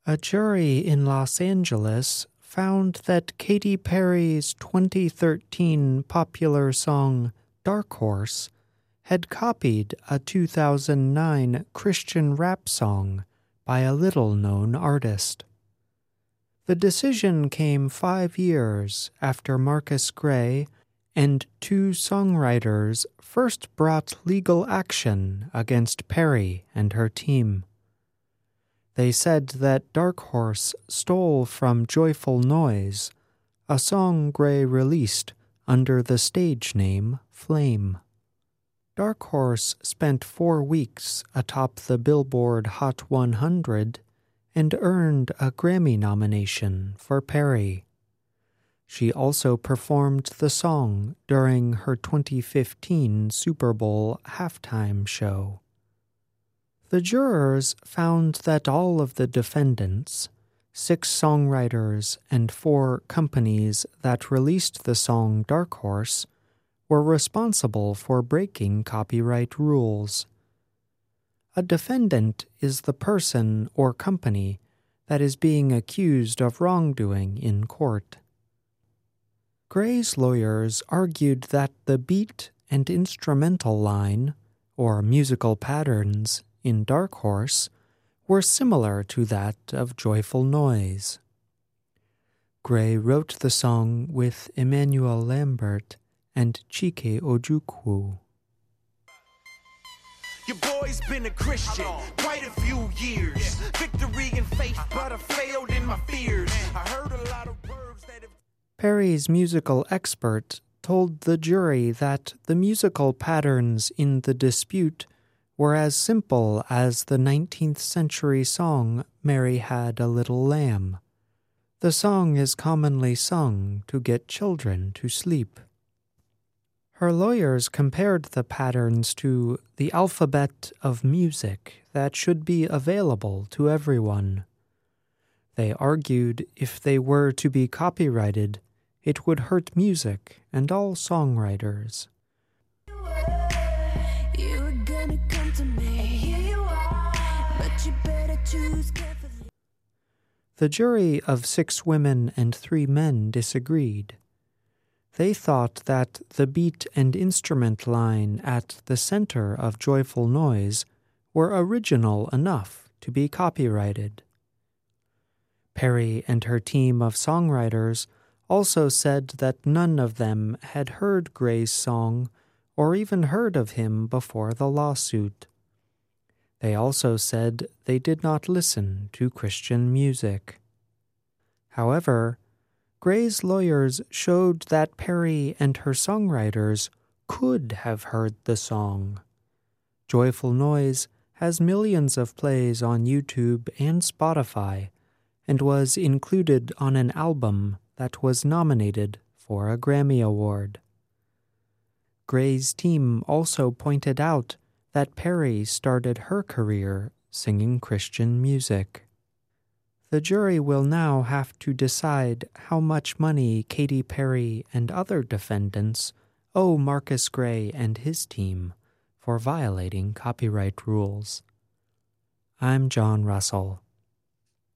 A jury in Los Angeles found that Katy Perry's 2013 popular song Dark Horse had copied a 2009 Christian rap song by a little-known artist. The decision came 5 years after Marcus Gray and 2 songwriters first brought legal action against Perry and her team. They said that Dark Horse stole from Joyful Noise, a song Gray released under the stage name Flame. Dark Horse spent 4 weeks atop the Billboard Hot 100 and earned a Grammy nomination for Perry. She also performed the song during her 2015 Super Bowl halftime show. The jurors found that all of the defendants, 6 songwriters and 4 companies that released the song Dark Horse, were responsible for breaking copyright rules. A defendant is the person or company that is being accused of wrongdoing in court. Gray's lawyers argued that the beat and instrumental line, or musical patterns, in Dark Horse were similar to that of Joyful Noise. Gray wrote the song with Emmanuel Lambert and Chike Ojukwu. Your boy's been a Christian quite a few years. Victory in faith, but I failed in my fears. I heard a lot of words that have... Perry's musical expert told the jury that the musical patterns in the dispute were as simple as the 19th century song Mary Had a Little Lamb. The song is commonly sung to get children to sleep. Her lawyers compared the patterns to the alphabet of music that should be available to everyone. They argued if they were to be copyrighted, it would hurt music and all songwriters. The jury of 6 women and 3 men disagreed. They thought that the beat and instrument line at the center of Joyful Noise were original enough to be copyrighted. Perry and her team of songwriters also said that none of them had heard Gray's song or even heard of him before the lawsuit. They also said they did not listen to Christian music. However, Gray's lawyers showed that Perry and her songwriters could have heard the song. Joyful Noise has millions of plays on YouTube and Spotify and was included on an album that was nominated for a Grammy Award. Gray's team also pointed out that Perry started her career singing Christian music. The jury will now have to decide how much money Katy Perry and other defendants owe Marcus Gray and his team for violating copyright rules. I'm John Russell.